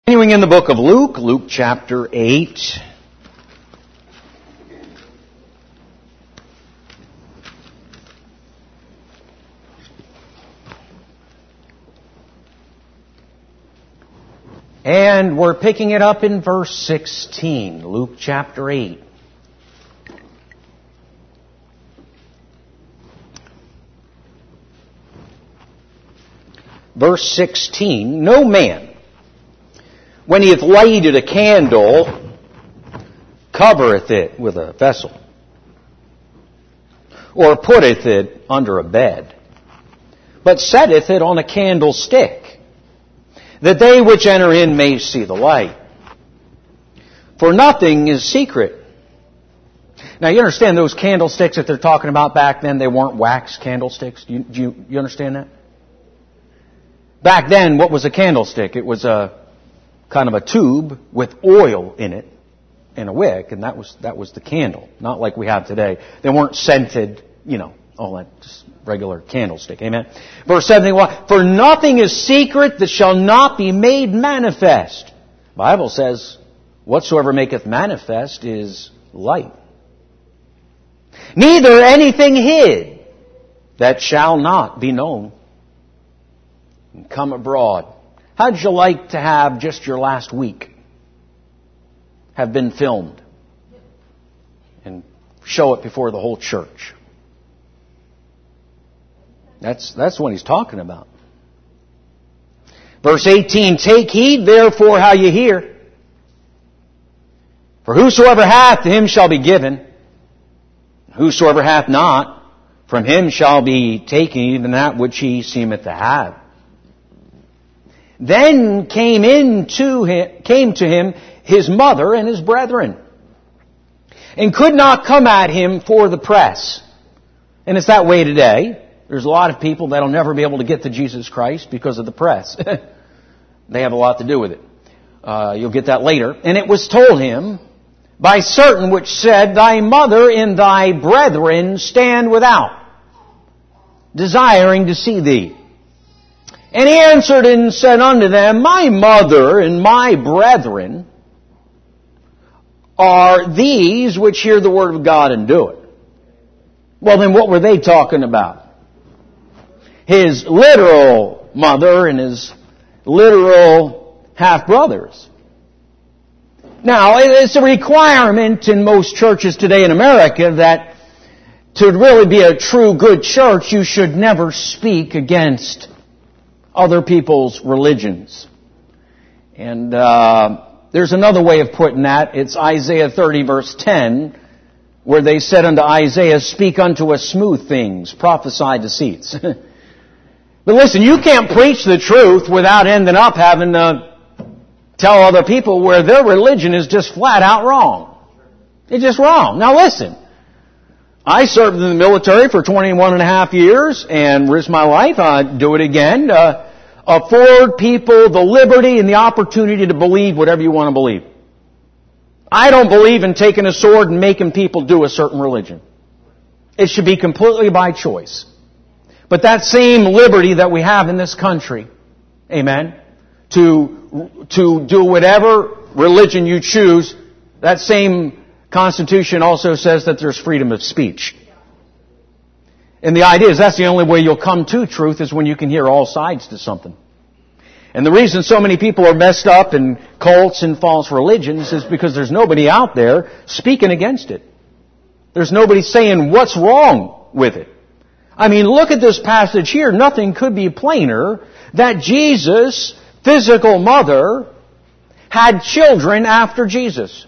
Continuing in the book of Luke, Luke chapter 8. And we're picking it up in verse 16, Luke chapter 8. Verse 16, no man, when he hath lighted a candle, covereth it with a vessel, or putteth it under a bed, but setteth it on a candlestick, that they which enter in may see the light. For nothing is secret. Now you understand those candlesticks that they're talking about back then, they weren't wax candlesticks. Do you understand that? Back then, what was a candlestick? It was a kind of a tube with oil in it and a wick, and that was the candle. Not like we have today. They weren't scented, all that, just regular candlestick. Amen. Verse 71, for nothing is secret that shall not be made manifest. The Bible says, whatsoever maketh manifest is light. Neither anything hid that shall not be known and come abroad. How'd you like to have just your last week have been filmed and show it before the whole church? That's what he's talking about. Verse 18, take heed therefore how you hear. For whosoever hath, to him shall be given. Whosoever hath not, from him shall be taken even that which he seemeth to have. Then came to him his mother and his brethren, and could not come at him for the press. And it's that way today. There's a lot of people that'll never be able to get to Jesus Christ because of the press. They have a lot to do with it. You'll get that later. And it was told him by certain which said, thy mother and thy brethren stand without, desiring to see thee. And he answered and said unto them, my mother and my brethren are these which hear the word of God and do it. Well, then what were they talking about? His literal mother and his literal half-brothers. Now, it's a requirement in most churches today in America that to really be a true good church, you should never speak against other people's religions. And there's another way of putting that. It's Isaiah 30 verse 10, where they said unto Isaiah, speak unto us smooth things, prophesy deceits. But listen, you can't preach the truth without ending up having to tell other people where their religion is just flat out wrong. It's just wrong. Now listen, I served in the military for 21 and a half years and risked my life. I'd do it again. Afford people the liberty and the opportunity to believe whatever you want to believe. I don't believe in taking a sword and making people do a certain religion. It should be completely by choice. But that same liberty that we have in this country, amen, to do whatever religion you choose, that same Constitution also says that there's freedom of speech. And the idea is that's the only way you'll come to truth is when you can hear all sides to something. And the reason so many people are messed up in cults and false religions is because there's nobody out there speaking against it. There's nobody saying what's wrong with it. I mean, look at this passage here. Nothing could be plainer that Jesus' physical mother had children after Jesus.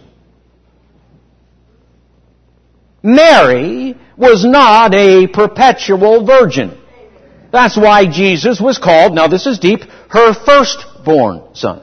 Mary was not a perpetual virgin. That's why Jesus was called, now this is deep, her firstborn son.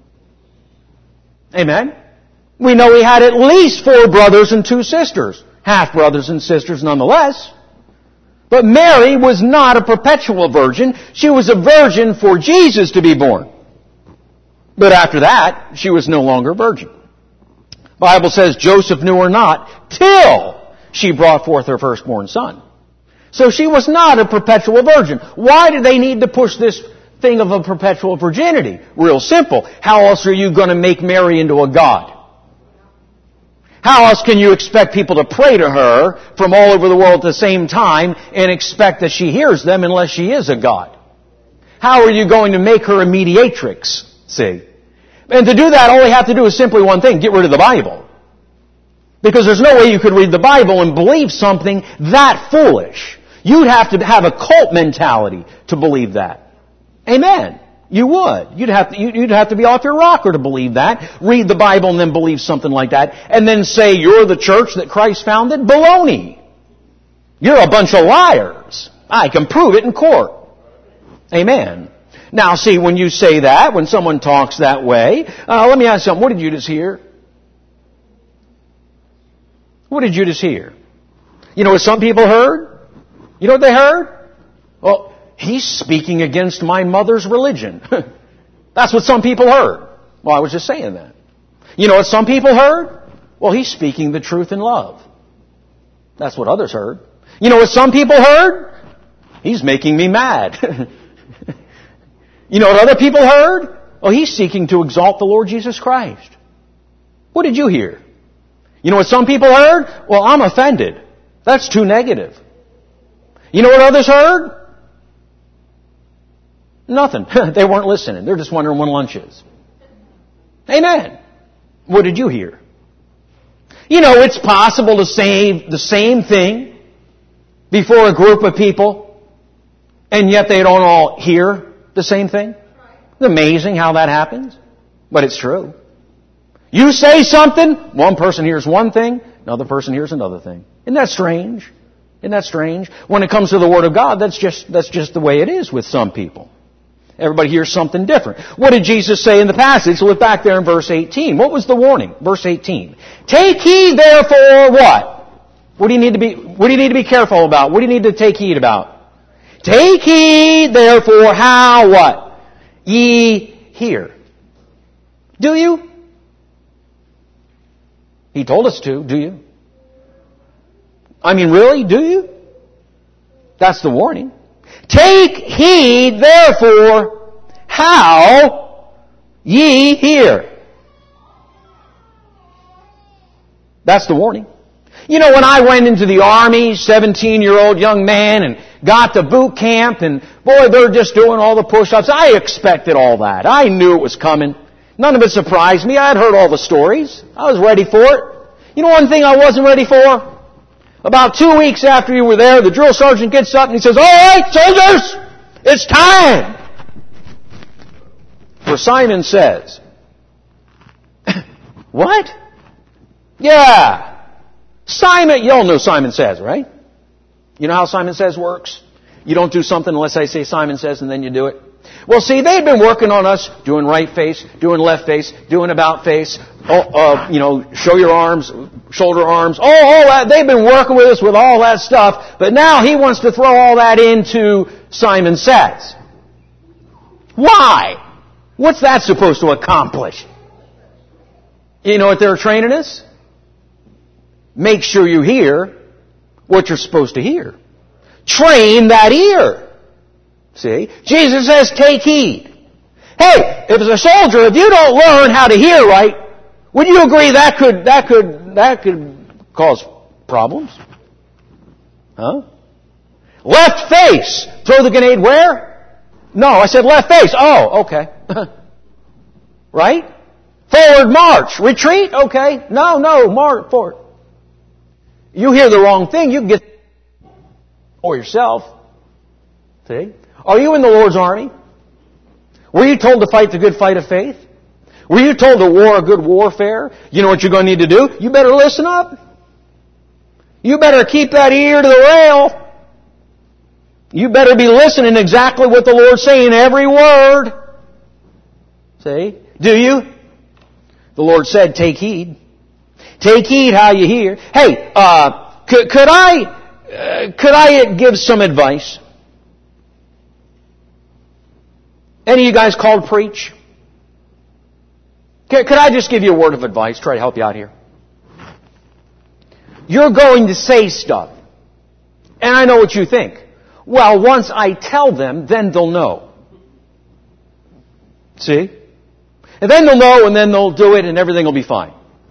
Amen? We know he had at least 4 brothers and 2 sisters. Half-brothers and sisters nonetheless. But Mary was not a perpetual virgin. She was a virgin for Jesus to be born. But after that, she was no longer a virgin. The Bible says Joseph knew her not till she brought forth her firstborn son. So she was not a perpetual virgin. Why did they need to push this thing of a perpetual virginity. Real simple. How else are you going to make Mary into a god? How else can you expect people to pray to her from all over the world at the same time and expect that she hears them unless she is a god? How are you going to make her a mediatrix? See? And to do that, all we have to do is simply one thing. Get rid of the Bible. Because there's no way you could read the Bible and believe something that foolish. You'd have to have a cult mentality to believe that. Amen. You would. You'd have to be off your rocker to believe that. Read the Bible and then believe something like that. And then say you're the church that Christ founded? Baloney. You're a bunch of liars. I can prove it in court. Amen. Now see, when you say that, when someone talks that way, let me ask you something. What did you just hear? What did you just hear? You know what some people heard? You know what they heard? Well, he's speaking against my mother's religion. That's what some people heard. Well, I was just saying that. You know what some people heard? Well, he's speaking the truth in love. That's what others heard. You know what some people heard? He's making me mad. You know what other people heard? Oh, he's seeking to exalt the Lord Jesus Christ. What did you hear? You know what some people heard? Well, I'm offended. That's too negative. You know what others heard? Nothing. They weren't listening. They're just wondering when lunch is. Amen. What did you hear? You know, it's possible to say the same thing before a group of people, and yet they don't all hear the same thing. It's amazing how that happens, but it's true. You say something, one person hears one thing, another person hears another thing. Isn't that strange? Isn't that strange? When it comes to the Word of God, that's just the way it is with some people. Everybody hears something different. What did Jesus say in the passage? Look back there in verse 18. What was the warning? Verse 18. Take heed therefore what? What do you need to be careful about? What do you need to take heed about? Take heed therefore how what? Ye hear. Do you? He told us to. Do you? I mean, really? Do you? That's the warning. Take heed, therefore, how ye hear. That's the warning. You know, when I went into the Army, 17-year-old young man, and got to boot camp, and boy, they're just doing all the push-ups. I expected all that. I knew it was coming. None of it surprised me. I had heard all the stories. I was ready for it. You know one thing I wasn't ready for? About 2 weeks after you were there, the drill sergeant gets up and he says, "All right, soldiers, it's time." For Simon Says. What? Yeah. Simon, you all know Simon Says, right? You know how Simon Says works? You don't do something unless I say Simon Says and then you do it. Well, see, they've been working on us doing right face, doing left face, doing about face, show your arms, shoulder arms, all that. They've been working with us with all that stuff, but now he wants to throw all that into Simon Says. Why? What's that supposed to accomplish? You know what they're training us? Make sure you hear what you're supposed to hear. Train that ear. See? Jesus says, take heed. Hey, if as a soldier, if you don't learn how to hear right, would you agree that could cause problems? Huh? Left face. Throw the grenade where? No, I said left face. Oh, okay. Right? Forward march. Retreat? Okay. No, march forward. You hear the wrong thing, you can get or yourself. See? Are you in the Lord's army? Were you told to fight the good fight of faith? Were you told to war a good warfare? You know what you're going to need to do? You better listen up. You better keep that ear to the rail. You better be listening exactly what the Lord's saying, every word. See? Do you? The Lord said, take heed. Take heed how you hear. Hey, could I give some advice? Any of you guys called preach? Could I just give you a word of advice? Try to help you out here. You're going to say stuff. And I know what you think. Well, once I tell them, then they'll know. See? And then they'll know, and then they'll do it, and everything will be fine.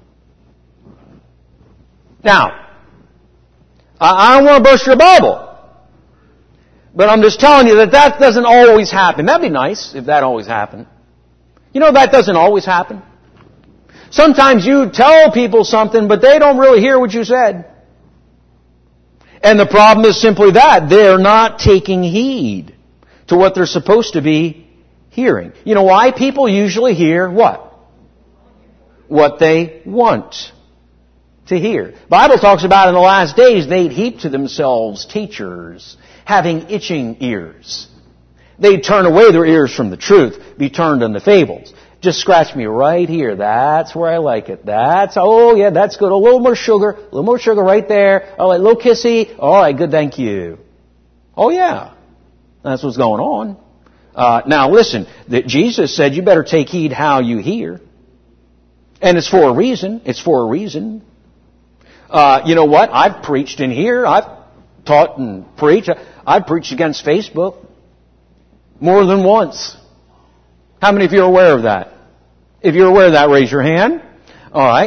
Now, I don't want to burst your bubble. But I'm just telling you that doesn't always happen. That'd be nice if that always happened. You know, that doesn't always happen. Sometimes you tell people something, but they don't really hear what you said. And the problem is simply that. They're not taking heed to what they're supposed to be hearing. You know why? People usually hear what? What they want to hear. The Bible talks about in the last days they'd heap to themselves teachers having itching ears. They'd turn away their ears from the truth, be turned unto fables. Just scratch me right here. That's where I like it. That's good. A little more sugar right there. All right, a little kissy. All right, good, thank you. Oh yeah. That's what's going on. Now listen, that Jesus said you better take heed how you hear. And it's for a reason. It's for a reason. You know what? I've preached in here. I've taught and preached. I've preached against Facebook more than once. How many of you are aware of that? If you're aware of that, raise your hand. All right.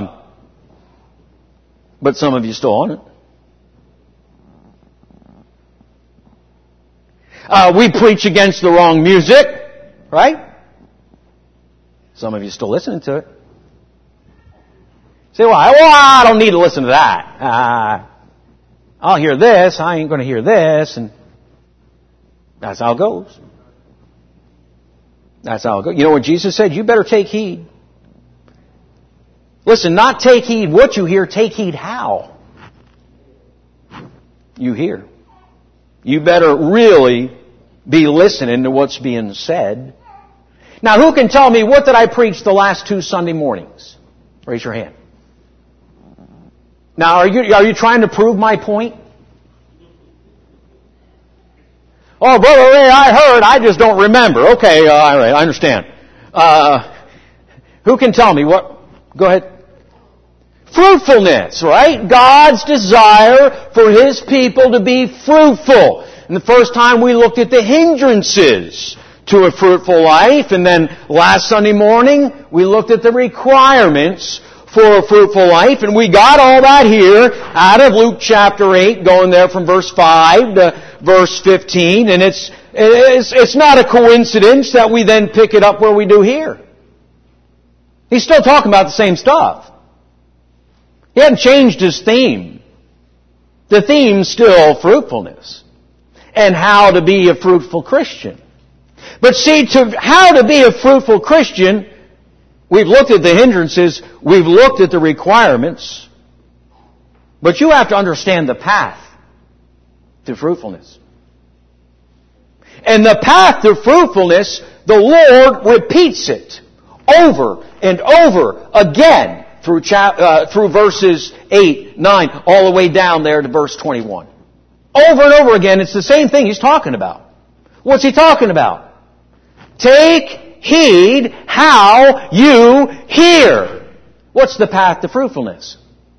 But some of you still on it. We preach against the wrong music, right? Some of you still listening to it. Say, well, I don't need to listen to that. I'll hear this. I ain't going to hear this. And that's how it goes. That's how it goes. You know what Jesus said? You better take heed. Listen, not take heed what you hear, take heed how you hear. You better really be listening to what's being said. Now, who can tell me what did I preach the last 2 Sunday mornings? Raise your hand. Now, are you trying to prove my point? Oh, Brother Ray, I heard, I just don't remember. Okay, all right, I understand. Who can tell me what? Go ahead. Fruitfulness, right? God's desire for His people to be fruitful. And the first time we looked at the hindrances to a fruitful life, and then last Sunday morning we looked at the requirements for a fruitful life, and we got all that here out of Luke chapter 8, going there from verse 5 to verse 15, and it's not a coincidence that we then pick it up where we do here. He's still talking about the same stuff. He hasn't changed his theme. The theme's still fruitfulness and how to be a fruitful Christian. But see, how to be a fruitful Christian, we've looked at the hindrances, we've looked at the requirements, but you have to understand the path to fruitfulness. And the path to fruitfulness, the Lord repeats it over and over again through verses 8, 9, all the way down there to verse 21. Over and over again, it's the same thing He's talking about. What's He talking about? Take heed how you hear. What's the path to fruitfulness?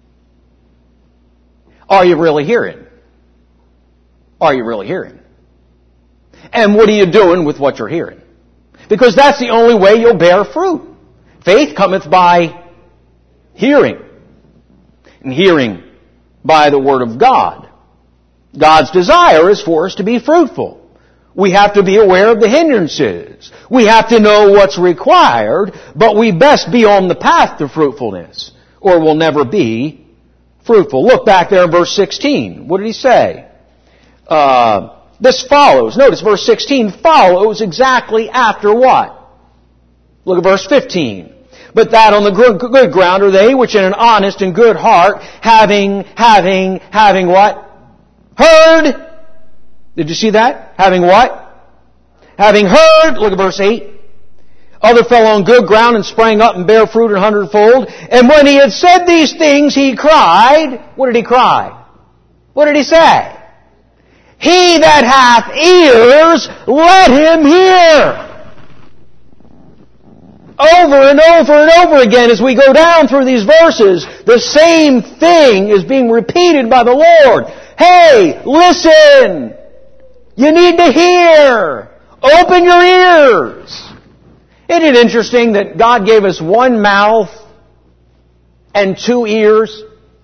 Are you really hearing? Are you really hearing? And what are you doing with what you're hearing? Because that's the only way you'll bear fruit. Faith cometh by hearing. And hearing by the Word of God. God's desire is for us to be fruitful. We have to be aware of the hindrances. We have to know what's required, but we best be on the path to fruitfulness, or we'll never be fruitful. Look back there in verse 16. What did he say? This follows. Notice verse 16 follows exactly after what? Look at verse 15. But that on the good ground are they which in an honest and good heart, having what? Heard. Did you see that? Having what? Having heard. Look at verse 8. Other fell on good ground and sprang up and bare fruit 100-fold. And when he had said these things, he cried. What did he cry? What did he say? He that hath ears, let him hear. Over and over and over again as we go down through these verses, the same thing is being repeated by the Lord. Hey, listen! You need to hear! Open your ears! Isn't it interesting that God gave us one mouth and two ears?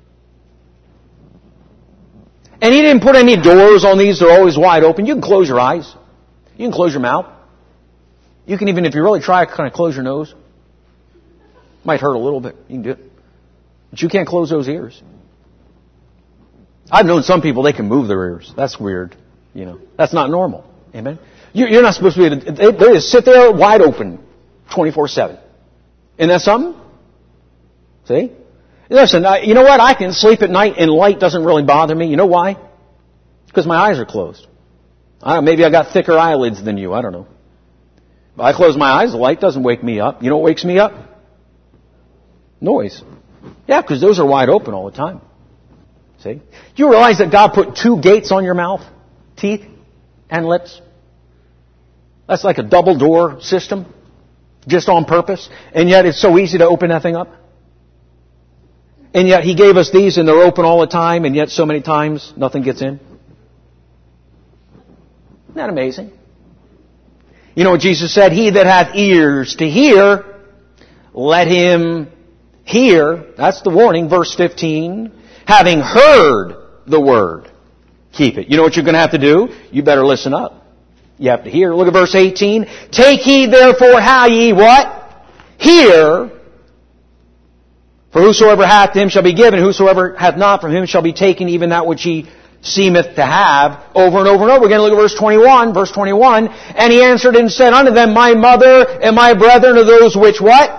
And He didn't put any doors on these. They're always wide open. You can close your eyes. You can close your mouth. You can even, if you really try, kind of close your nose. Might hurt a little bit. You can do it. But you can't close those ears. I've known some people, they can move their ears. That's weird. That's not normal. Amen? You're not supposed to be, they just sit there wide open 24/7. Isn't that something? See? Listen, you know what? I can sleep at night and light doesn't really bother me. You know why? Because my eyes are closed. Maybe I got thicker eyelids than you. I don't know. But I close my eyes, the light doesn't wake me up. You know what wakes me up? Noise. Yeah, because those are wide open all the time. See? Do you realize that God put two gates on your mouth? Teeth and lips? That's like a double door system. Just on purpose. And yet it's so easy to open that thing up. And yet He gave us these and they're open all the time, and yet so many times nothing gets in. Isn't that amazing? You know what Jesus said? He that hath ears to hear, let him hear. That's the warning, verse 15. Having heard the word, keep it. You know what you're going to have to do? You better listen up. You have to hear. Look at verse 18. Take heed therefore how ye what? Hear. For whosoever hath, to him shall be given. Whosoever hath not, from him shall be taken even that which he seemeth to have. Over and over and over again. Look at verse 21. Verse 21. And he answered and said unto them, my mother and my brethren are those which what?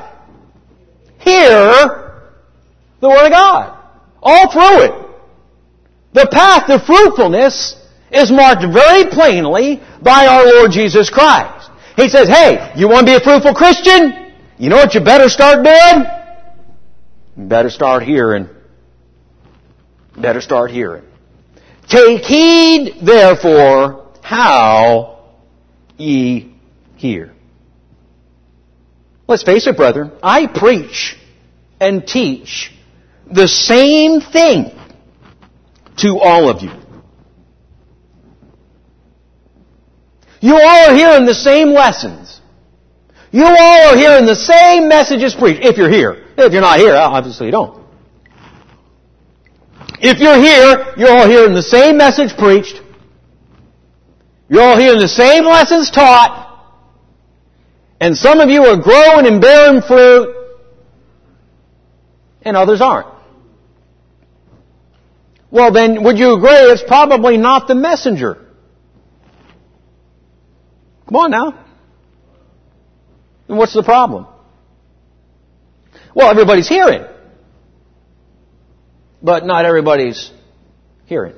Hear the word of God. All through it. The path to fruitfulness is marked very plainly by our Lord Jesus Christ. He says, hey, you want to be a fruitful Christian? You know what you better start doing? You better start hearing. Better start hearing. Take heed, therefore, how ye hear. Let's face it, brethren. I preach and teach the same thing to all of you. You all are hearing the same lessons. You all are hearing the same messages preached. If you're here. If you're not here, obviously you don't. If you're here, you're all hearing the same message preached. You're all hearing the same lessons taught. And some of you are growing and bearing fruit. And others aren't. Well then, would you agree it's probably not the messenger? Come on now. And what's the problem? Well, everybody's hearing. But not everybody's hearing.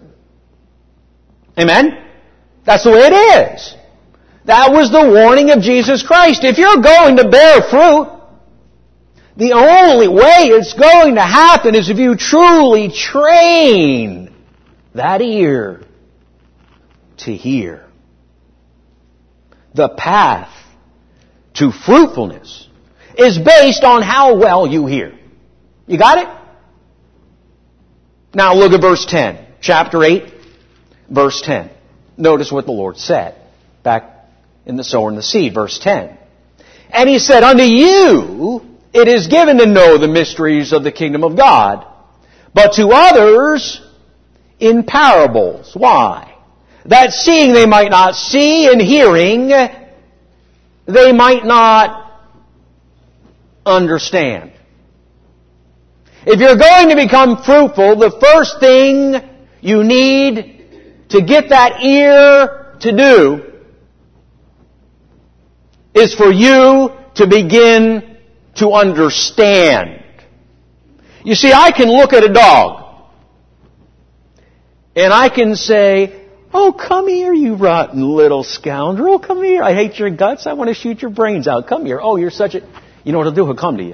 Amen? That's the way it is. That was the warning of Jesus Christ. If you're going to bear fruit, the only way it's going to happen is if you truly train that ear to hear. The path to fruitfulness is based on how well you hear. You got it? Now look at verse 10. Chapter 8, verse 10. Notice what the Lord said back in the sower and the seed, verse 10. And He said, unto you it is given to know the mysteries of the kingdom of God, but to others in parables. Why? That seeing they might not see, and hearing they might not understand. If you're going to become fruitful, the first thing you need to get that ear to do is for you to begin to understand. You see, I can look at a dog and I can say, oh, come here, you rotten little scoundrel. Come here. I hate your guts. I want to shoot your brains out. Come here. Oh, you're such a... You know what he'll do? He'll come to you.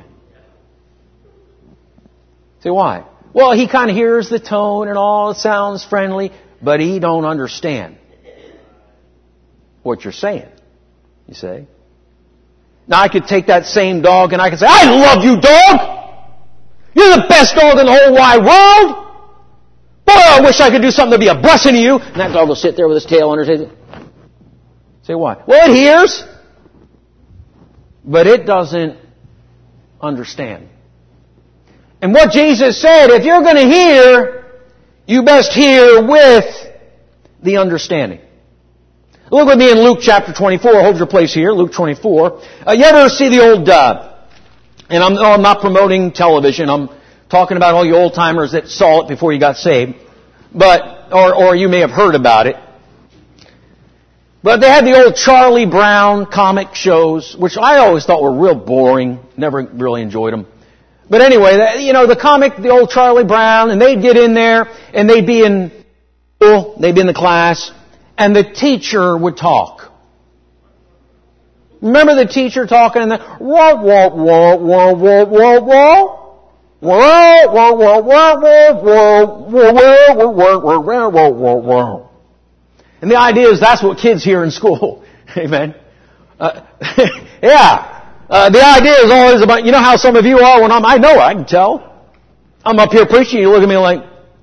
Say, why? Well, he kind of hears the tone and all. It sounds friendly, but he don't understand what you're saying. You say? Now, I could take that same dog and I could say, I love you, dog! You're the best dog in the whole wide world! Boy, I wish I could do something to be a blessing to you. And that dog will sit there with his tail under his head. Say, why? Well, it hears. but it doesn't understand. And what Jesus said, if you're going to hear, you best hear with the understanding. Look with me in Luke chapter 24. Hold your place here, Luke 24. You ever see the old, and I'm not promoting television, I'm talking about all you old timers that saw it before you got saved, but, or you may have heard about it. But they had the old Charlie Brown comic shows, which I always thought were real boring. Never really enjoyed them. But anyway, the old Charlie Brown, and they'd get in there, and they'd be in school, they'd be in the class, and the teacher would talk. Remember the teacher talking in the, wah, wah, wah, wah, wah, wah, wah? Wah, wah, wah, wah, wah, wah, wah. And the idea is that's what kids hear in school. Amen. Yeah. The idea is always about, you know how some of you are when I know, I can tell. I'm up here preaching, you look at me like,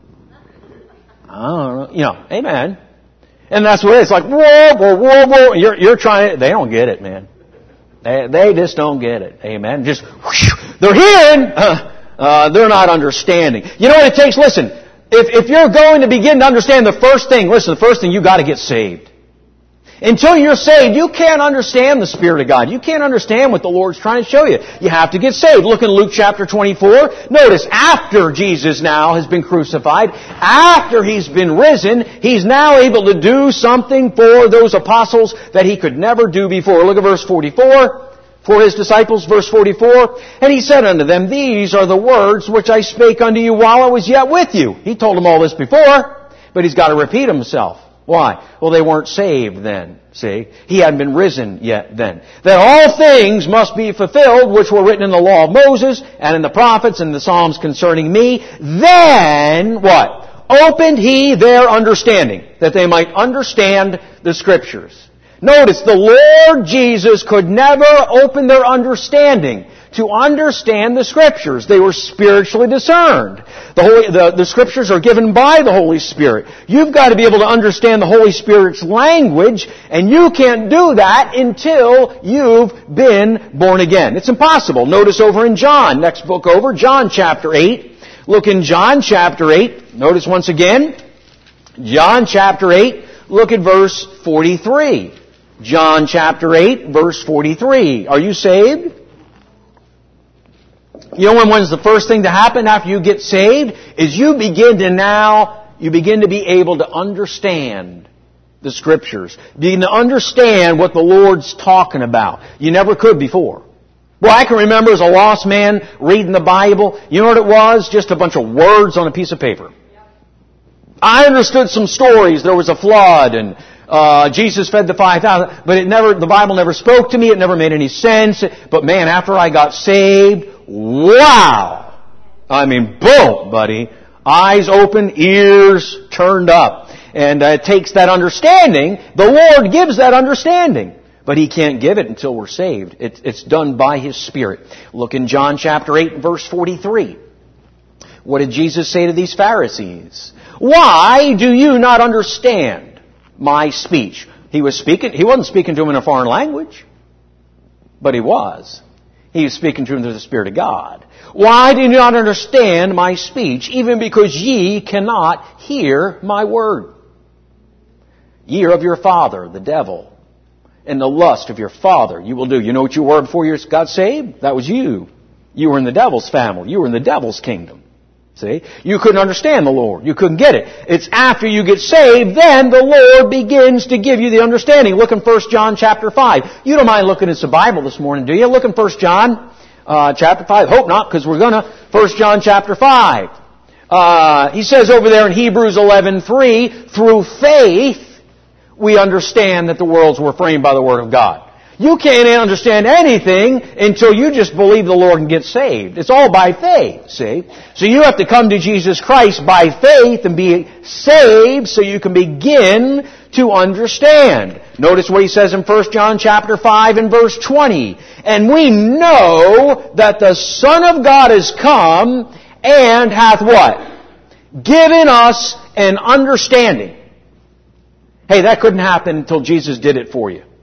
I don't know. Amen. And that's what it is. It's like, whoa, whoa, whoa, whoa. You're trying to, they don't get it, man. They just don't get it. Amen. Just, whoosh, they're hearing, they're not understanding. You know what it takes? Listen, if you're going to begin to understand the first thing, you got to get saved. Until you're saved, you can't understand the Spirit of God. You can't understand what the Lord's trying to show you. You have to get saved. Look in Luke chapter 24. Notice, after Jesus now has been crucified, after He's been risen, He's now able to do something for those apostles that He could never do before. Look at verse 44. For His disciples, verse 44, and He said unto them, these are the words which I spake unto you while I was yet with you. He told them all this before, but He's got to repeat Himself. Why? Well, they weren't saved then, see? He hadn't been risen yet then. That all things must be fulfilled which were written in the law of Moses and in the prophets and the Psalms concerning me. Then, what? Opened He their understanding, that they might understand the Scriptures. Notice, the Lord Jesus could never open their understanding to understand the Scriptures. They were spiritually discerned. The Scriptures are given by the Holy Spirit. You've got to be able to understand the Holy Spirit's language, and you can't do that until you've been born again. It's impossible. Notice over in John, next book over, John chapter 8. Look in John chapter 8. Notice once again, John chapter 8, look at verse 43. John chapter 8, verse 43. Are you saved? You know when's the first thing to happen after you get saved? Is you begin to be able to understand the Scriptures. Begin to understand what the Lord's talking about. You never could before. Well, I can remember as a lost man reading the Bible. You know what it was? Just a bunch of words on a piece of paper. I understood some stories. There was a flood and Jesus fed the 5,000, but the Bible never spoke to me. It never made any sense. But man, after I got saved, wow! I mean, boom, buddy. Eyes open, ears turned up. And it takes that understanding. The Lord gives that understanding. But He can't give it until we're saved. It's done by His Spirit. Look in John chapter 8 verse 43. What did Jesus say to these Pharisees? Why do you not understand my speech? He wasn't speaking to them in a foreign language. But He was. He was speaking to them through the Spirit of God. Why do you not understand my speech, even because ye cannot hear my word? Ye are of your father, the devil, and the lust of your father you will do. You know what you were before you got saved? That was you. You were in the devil's family. You were in the devil's kingdom. See? You couldn't understand the Lord. You couldn't get it. It's after you get saved, then the Lord begins to give you the understanding. Look in 1 John chapter 5. You don't mind looking at the Bible this morning, do you? Look in 1 John chapter 5. Hope not, because we're gonna. 1 John chapter 5. He says over there in Hebrews 11:3, through faith we understand that the worlds were framed by the Word of God. You can't understand anything until you just believe the Lord and get saved. It's all by faith, see? So you have to come to Jesus Christ by faith and be saved so you can begin to understand. Notice what he says in 1 John chapter 5 and verse 20. And we know that the Son of God is come and hath what? Given us an understanding. Hey, that couldn't happen until Jesus did it for you.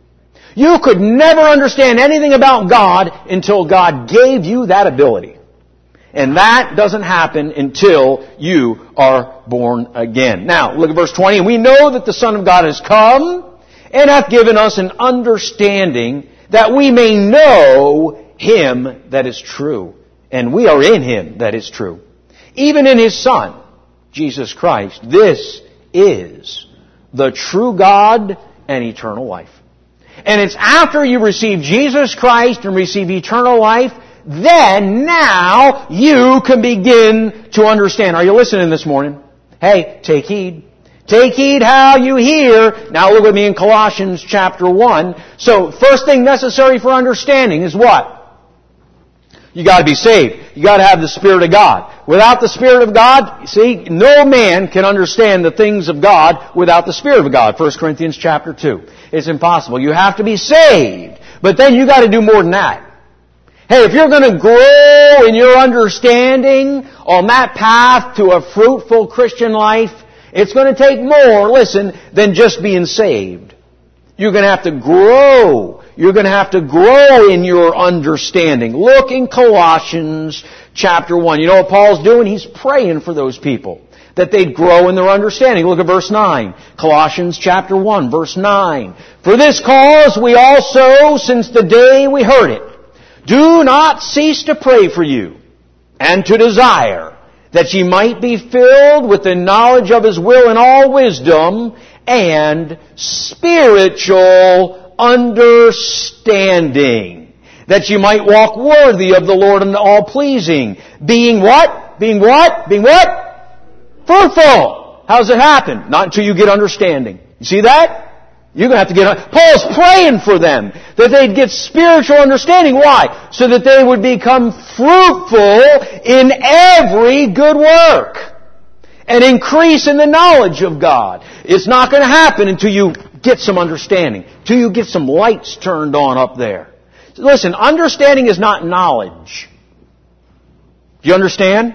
You could never understand anything about God until God gave you that ability. And that doesn't happen until you are born again. Now, look at verse 20. And we know that the Son of God has come and hath given us an understanding that we may know Him that is true. And we are in Him that is true. Even in His Son, Jesus Christ. This is the true God and eternal life. And it's after you receive Jesus Christ and receive eternal life, then now you can begin to understand. Are you listening this morning? Hey, take heed. Take heed how you hear. Now look with me in Colossians chapter 1. So, first thing necessary for understanding is what? You got to be saved. You got to have the Spirit of God. Without the Spirit of God, see, no man can understand the things of God without the Spirit of God. 1 Corinthians chapter 2. It's impossible. You have to be saved. But then you got to do more than that. Hey, if you're going to grow in your understanding on that path to a fruitful Christian life, it's going to take more, listen, than just being saved. You're going to have to grow. You're going to have to grow in your understanding. Look in Colossians chapter 1. You know what Paul's doing? He's praying for those people, that they'd grow in their understanding. Look at verse 9. Colossians chapter 1, verse 9. For this cause we also, since the day we heard it, do not cease to pray for you, and to desire that ye might be filled with the knowledge of His will in all wisdom and spiritual understanding, that you might walk worthy of the Lord and all pleasing, being what? Being what? Being what? Fruitful. How does it happen? Not until you get understanding. You see that? You're going to have to get... Paul's praying for them, that they'd get spiritual understanding. Why? So that they would become fruitful in every good work and increase in the knowledge of God. It's not going to happen until you get some understanding, until you get some lights turned on up there. Listen, understanding is not knowledge. Do you understand?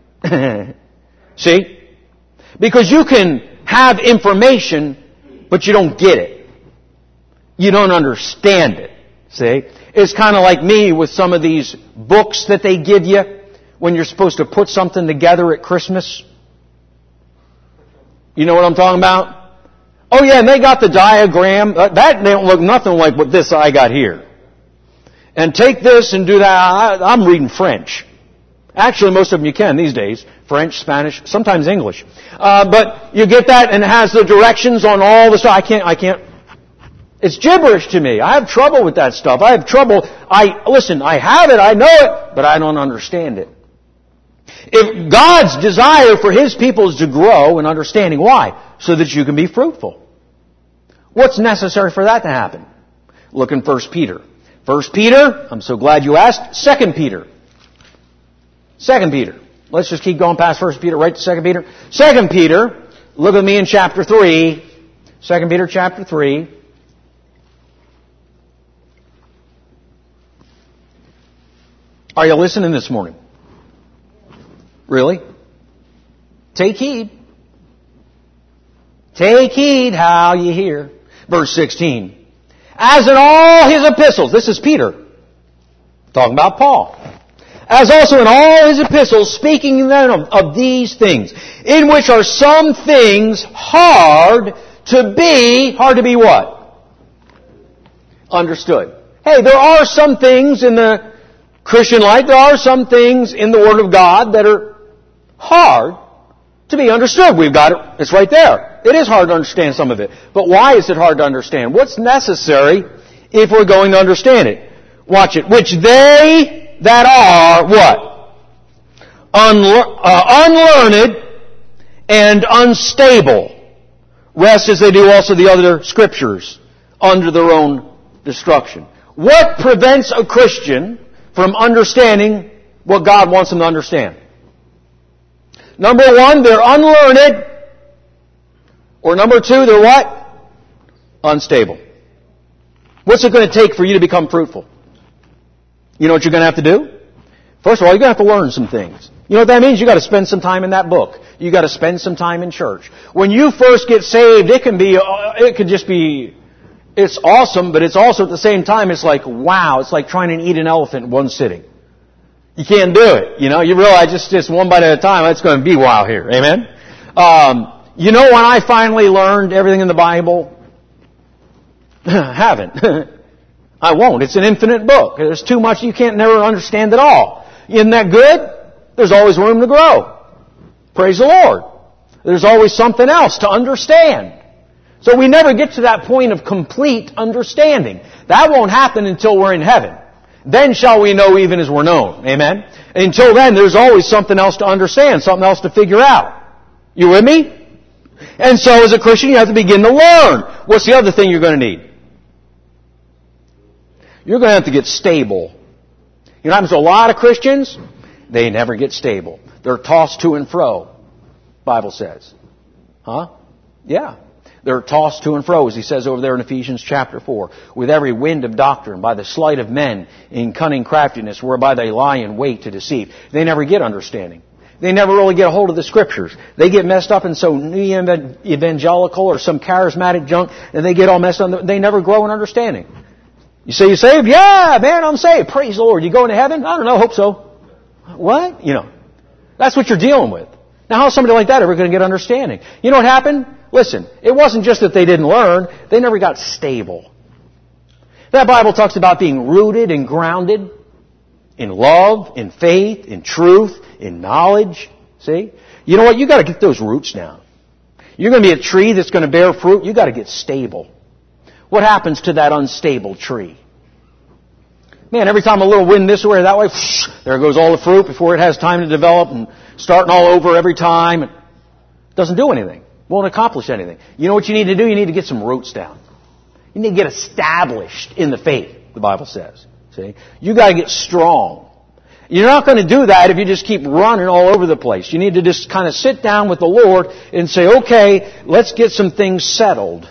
See? Because you can have information, but you don't get it. You don't understand it. See? It's kind of like me with some of these books that they give you when you're supposed to put something together at Christmas. You know what I'm talking about? Oh yeah, and they got the diagram. That don't look nothing like what this I got here. And take this and do that. I'm reading French. Actually, most of them you can these days. French, Spanish, sometimes English. But you get that and it has the directions on all the stuff. I can't. It's gibberish to me. I have trouble with that stuff. I have trouble. Listen, I have it, I know it, but I don't understand it. If God's desire for His people is to grow in understanding, why? So that you can be fruitful. What's necessary for that to happen? Look in 1 Peter. 1 Peter, I'm so glad you asked. 2 Peter. 2 Peter. Let's just keep going past 1 Peter, right to 2 Peter. 2 Peter, look with me in chapter 3. 2 Peter chapter 3. Are you listening this morning? Really? Take heed. Take heed how you hear. Verse 16. As in all his epistles, this is Peter, talking about Paul. As also in all his epistles, speaking then of these things, in which are some things hard to be what? Understood. Hey, there are some things in the Christian life, there are some things in the Word of God that are hard to be understood. We've got it. It's right there. It is hard to understand some of it. But why is it hard to understand? What's necessary if we're going to understand it? Watch it. Which they that are what? Unlearned and unstable rest as they do also the other Scriptures under their own destruction. What prevents a Christian from understanding what God wants them to understand? Number one, they're unlearned. Or number two, they're what? Unstable. What's it going to take for you to become fruitful? You know what you're going to have to do? First of all, you're going to have to learn some things. You know what that means? You've got to spend some time in that book. You've got to spend some time in church. When you first get saved, it could just be It's awesome, but it's also at the same time, it's like, wow, it's like trying to eat an elephant in one sitting. You can't do it. You know, you realize just one bite at a time, it's going to be wow here. Amen? You know when I finally learned everything in the Bible? Haven't. I won't. It's an infinite book. There's too much you can't never understand it all. Isn't that good? There's always room to grow. Praise the Lord. There's always something else to understand. So we never get to that point of complete understanding. That won't happen until we're in heaven. Then shall we know even as we're known. Amen? Until then, there's always something else to understand, something else to figure out. You with me? And so as a Christian, you have to begin to learn. What's the other thing you're going to need? You're going to have to get stable. You know what happens to a lot of Christians? They never get stable. They're tossed to and fro, Bible says. Huh? Yeah. They're tossed to and fro, as he says over there in Ephesians chapter 4, with every wind of doctrine, by the sleight of men, in cunning craftiness, whereby they lie in wait to deceive. They never get understanding. They never really get a hold of the Scriptures. They get messed up in some evangelical or some charismatic junk, and they get all messed up. They never grow in understanding. You say you're saved? Yeah, man, I'm saved. Praise the Lord. You going to heaven? I don't know. Hope so. What? You know, that's what you're dealing with. Now, how's somebody like that ever going to get understanding? You know what happened? Listen, it wasn't just that they didn't learn. They never got stable. That Bible talks about being rooted and grounded in love, in faith, in truth, in knowledge. See? You know what? You got to get those roots down. You're going to be a tree that's going to bear fruit. You got to get stable. What happens to that unstable tree? Man, every time a little wind this way or that way, there goes all the fruit before it has time to develop and starting all over every time. It doesn't do anything. Won't accomplish anything. You know what you need to do? You need to get some roots down. You need to get established in the faith, the Bible says. See? You got to get strong. You're not going to do that if you just keep running all over the place. You need to just kind of sit down with the Lord and say, okay, let's get some things settled.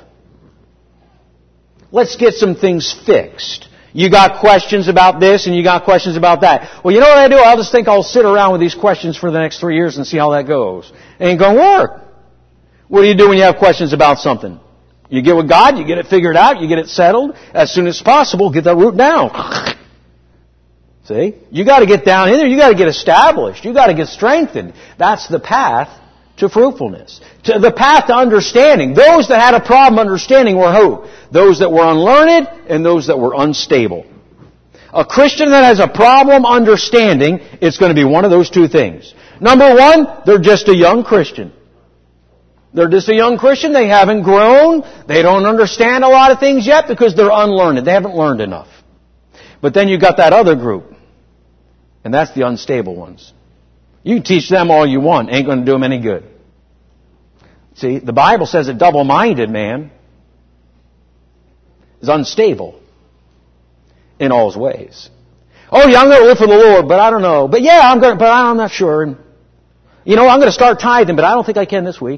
Let's get some things fixed. You got questions about this and you got questions about that. Well, you know what I do? I'll just think I'll sit around with these questions for the next 3 years and see how that goes. It ain't going to work. What do you do when you have questions about something? You get with God, you get it figured out, you get it settled. As soon as possible, get that root down. See? You got to get down in there. You got to get established. You got to get strengthened. That's the path to fruitfulness. To the path to understanding. Those that had a problem understanding were who? Those that were unlearned and those that were unstable. A Christian that has a problem understanding, it's going to be one of those two things. Number one, they're just a young Christian. They're just a young Christian. They haven't grown. They don't understand a lot of things yet because they're unlearned. They haven't learned enough. But then you got that other group. And that's the unstable ones. You can teach them all you want. Ain't going to do them any good. See, the Bible says a double-minded man is unstable in all his ways. Oh, yeah, I'm going to live for the Lord, but I don't know. But yeah, I'm not sure. And, you know, I'm going to start tithing, but I don't think I can this week.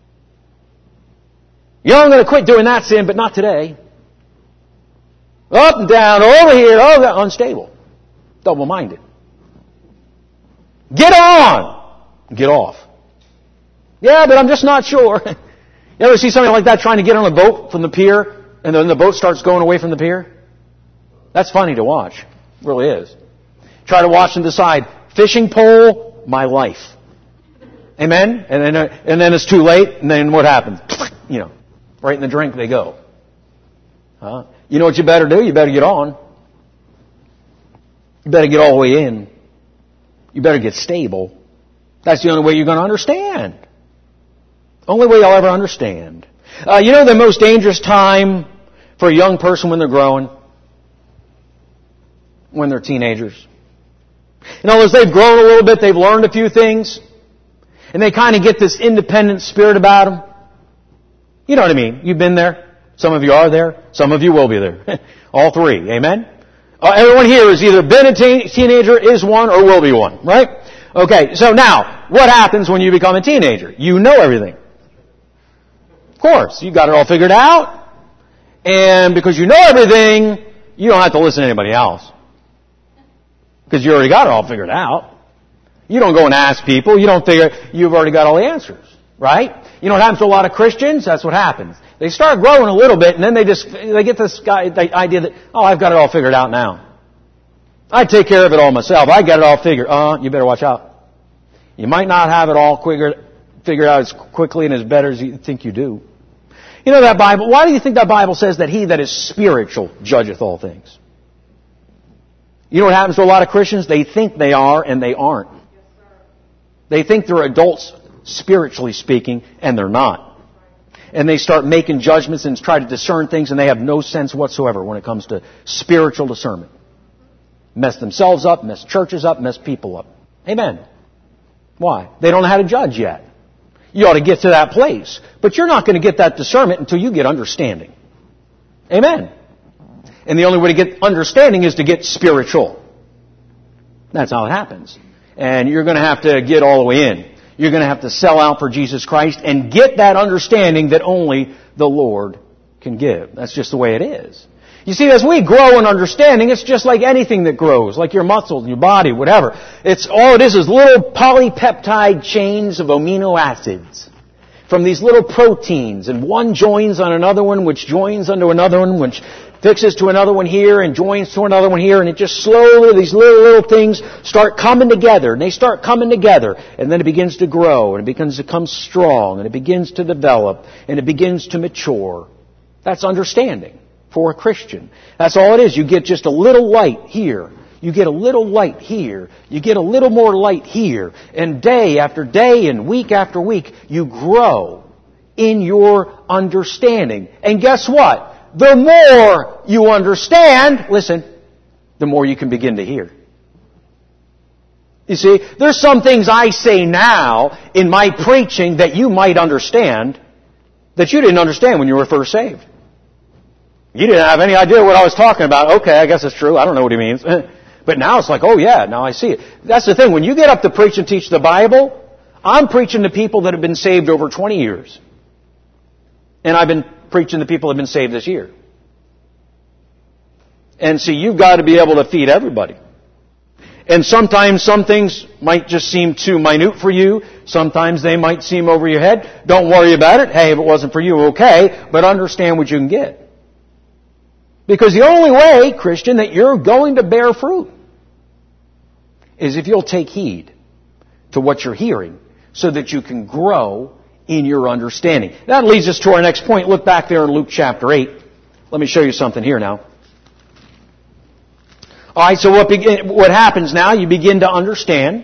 You know, I'm going to quit doing that sin, but not today. Up and down, over here, over there. Unstable. Double-minded. Get on! Get off. Yeah, but I'm just not sure. You ever see something like that trying to get on a boat from the pier, and then the boat starts going away from the pier? That's funny to watch. It really is. Try to watch and decide, fishing pole, my life. Amen? And then it's too late, and then what happens? You know, right in the drink they go. You know what you better do? You better get on. You better get all the way in. You better get stable. That's the only way you're going to understand. Only way you'll ever understand. You know the most dangerous time for a young person when they're growing? When they're teenagers. In other words, they've grown a little bit, they've learned a few things, and they kind of get this independent spirit about them. You know what I mean? You've been there. Some of you are there. Some of you will be there. All three. Amen? Everyone here has either been a teenager, is one, or will be one. Right? Okay, so now, what happens when you become a teenager? You know everything. Of course, you got it all figured out. And because you know everything, you don't have to listen to anybody else. Because you already got it all figured out. You don't go and ask people. You don't figure, you've already got all the answers. Right? You know what happens to a lot of Christians? That's what happens. They start growing a little bit, and then they get the idea that, oh, I've got it all figured out now. I take care of it all myself. I got it all figured. You better watch out. You might not have it all figured out as quickly and as better as you think you do. You know that Bible, why do you think that Bible says that he that is spiritual judgeth all things? You know what happens to a lot of Christians? They think they are, and they aren't. They think they're adults, spiritually speaking, and they're not. And they start making judgments and try to discern things, and they have no sense whatsoever when it comes to spiritual discernment. Mess themselves up, mess churches up, mess people up. Amen. Why? They don't know how to judge yet. You ought to get to that place. But you're not going to get that discernment until you get understanding. Amen. And the only way to get understanding is to get spiritual. That's how it happens. And you're going to have to get all the way in. You're going to have to sell out for Jesus Christ and get that understanding that only the Lord can give. That's just the way it is. You see, as we grow in understanding, it's just like anything that grows, like your muscles, your body, whatever. All it is little polypeptide chains of amino acids from these little proteins, and one joins on another one, which joins onto another one, which fixes to another one here, and joins to another one here, and it just slowly, these little things start coming together, and they start coming together, and then it begins to grow, and it begins to become strong, and it begins to develop, and it begins to mature. That's understanding for a Christian. That's all it is. You get just a little light here. You get a little light here. You get a little more light here. And day after day and week after week, you grow in your understanding. And guess what? The more you understand, listen, the more you can begin to hear. You see, there's some things I say now in my preaching that you might understand that you didn't understand when you were first saved. You didn't have any idea what I was talking about. Okay, I guess it's true. I don't know what he means. But now it's like, oh yeah, now I see it. That's the thing. When you get up to preach and teach the Bible, I'm preaching to people that have been saved over 20 years. And I've been preaching to people that have been saved this year. And see, you've got to be able to feed everybody. And sometimes some things might just seem too minute for you. Sometimes they might seem over your head. Don't worry about it. Hey, if it wasn't for you, okay. But understand what you can get. Because the only way, Christian, that you're going to bear fruit is if you'll take heed to what you're hearing so that you can grow in your understanding. That leads us to our next point. Look back there in Luke chapter 8. Let me show you something here now. All right, so what happens now? You begin to understand.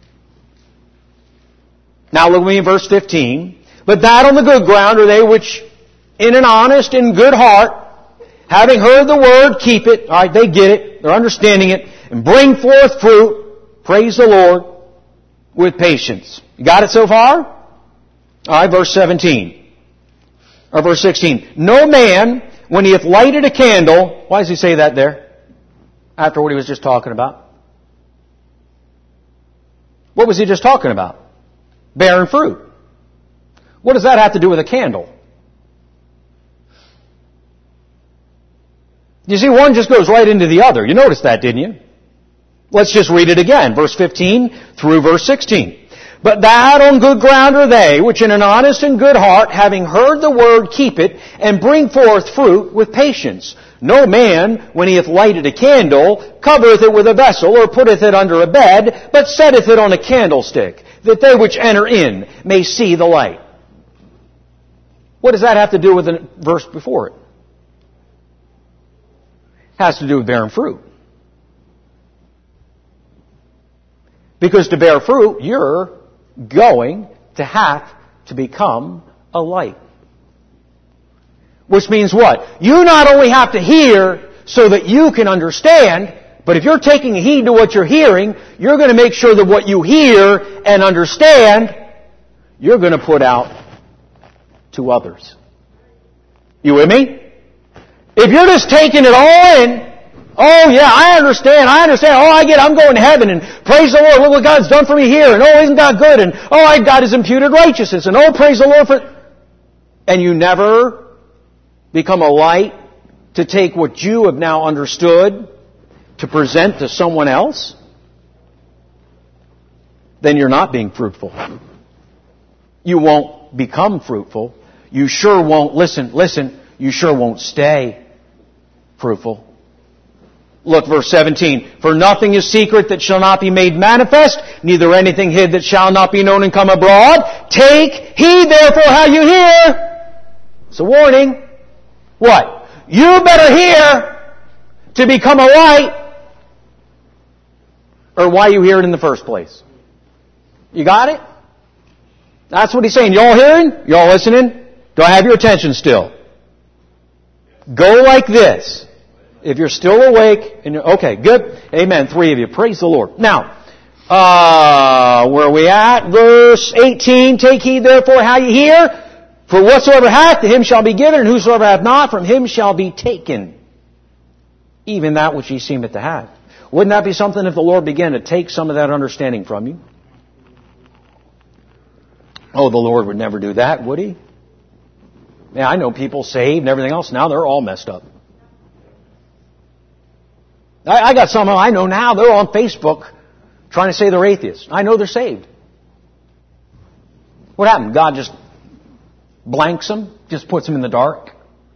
Now look with me in verse 15. But that on the good ground are they which in an honest and good heart, having heard the word, keep it. All right, they get it. They're understanding it. And bring forth fruit, praise the Lord, with patience. You got it so far? All right, verse 17. Or verse 16. No man, when he hath lighted a candle... Why does he say that there? After what he was just talking about. What was he just talking about? Bearing fruit. What does that have to do with a candle? You see, one just goes right into the other. You noticed that, didn't you? Let's just read it again. Verse 15 through verse 16. But that on good ground are they, which in an honest and good heart, having heard the word, keep it, and bring forth fruit with patience. No man, when he hath lighted a candle, covereth it with a vessel, or putteth it under a bed, but setteth it on a candlestick, that they which enter in may see the light. What does that have to do with the verse before it? Has to do with bearing fruit. Because to bear fruit, you're going to have to become a light. Which means what? You not only have to hear so that you can understand, but if you're taking heed to what you're hearing, you're going to make sure that what you hear and understand, you're going to put out to others. You with me? If you're just taking it all in, oh yeah, I understand, oh I'm going to heaven, and praise the Lord, look what God's done for me here, and oh isn't God good, and oh God has imputed righteousness, and oh praise the Lord for... And you never become a light to take what you have now understood to present to someone else, then you're not being fruitful. You won't become fruitful you sure won't, listen, you sure won't stay fruitful. Look, verse 17. For nothing is secret that shall not be made manifest, neither anything hid that shall not be known and come abroad. Take heed therefore how you hear. It's a warning. What? You better hear to become a light, or why you hear it in the first place. You got it? That's what he's saying. Y'all hearing? Y'all listening? Do I have your attention still? Go like this. If you're still awake, and okay, good. Amen. 3 of you. Praise the Lord. Now, where are we at? Verse 18. Take heed therefore how you hear. For whatsoever hath, to him shall be given, and whosoever hath not, from him shall be taken. Even that which ye seemeth to have. Wouldn't that be something if the Lord began to take some of that understanding from you? Oh, the Lord would never do that, would He? Yeah, I know people saved and everything else. Now they're all messed up. I got some I know now, they're on Facebook trying to say they're atheists. I know they're saved. What happened? God just blanks them, just puts them in the dark.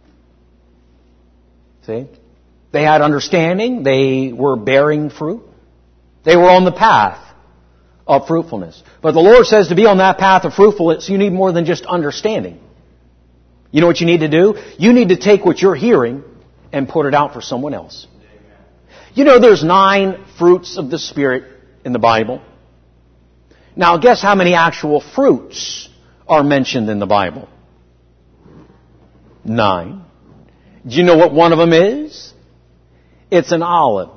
See? They had understanding. They were bearing fruit. They were on the path of fruitfulness. But the Lord says to be on that path of fruitfulness, you need more than just understanding. You know what you need to do? You need to take what you're hearing and put it out for someone else. You know there's 9 fruits of the Spirit in the Bible. Now guess how many actual fruits are mentioned in the Bible? 9. Do you know what one of them is? It's an olive.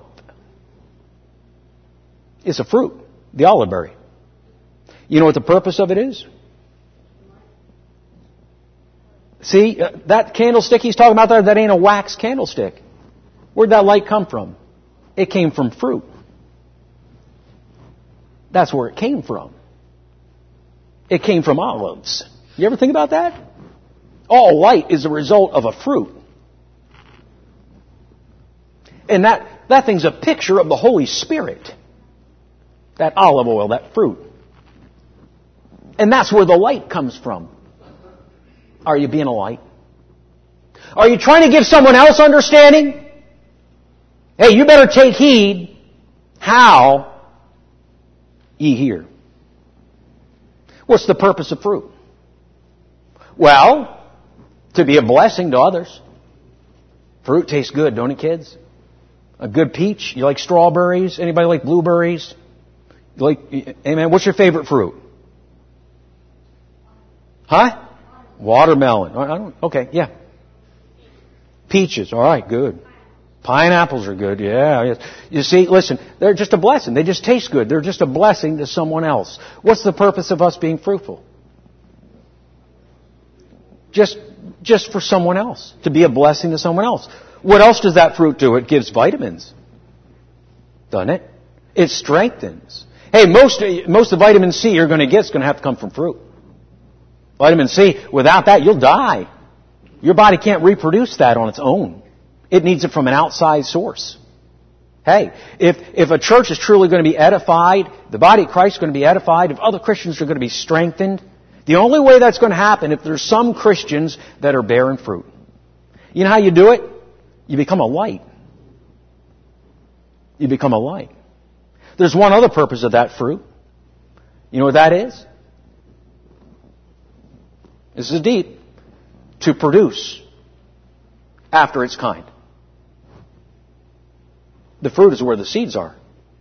It's a fruit, the olive berry. You know what the purpose of it is? See, that candlestick he's talking about there, that ain't a wax candlestick. Where'd that light come from? It came from fruit. That's where it came from. It came from olives. You ever think about that? All light is a result of a fruit. And that thing's a picture of the Holy Spirit. That olive oil, that fruit. And that's where the light comes from. Are you being a light? Are you trying to give someone else understanding? Hey, you better take heed how ye hear. What's the purpose of fruit? Well, to be a blessing to others. Fruit tastes good, don't it, kids? A good peach. You like strawberries? Anybody like blueberries? You like, amen. What's your favorite fruit? Huh? Watermelon. Okay, yeah. Peaches. All right, good. Pineapples are good. Yeah. Yes. You see, listen, they're just a blessing. They just taste good. They're just a blessing to someone else. What's the purpose of us being fruitful? Just for someone else. To be a blessing to someone else. What else does that fruit do? It gives vitamins. Doesn't it? It strengthens. Hey, most of the vitamin C you're going to get is going to have to come from fruit. Vitamin C, without that, you'll die. Your body can't reproduce that on its own. It needs it from an outside source. Hey, if a church is truly going to be edified, the body of Christ is going to be edified, if other Christians are going to be strengthened, the only way that's going to happen if there's some Christians that are bearing fruit. You know how you do it? You become a light. You become a light. There's one other purpose of that fruit. You know what that is? This is deep. To produce after its kind. The fruit is where the seeds are.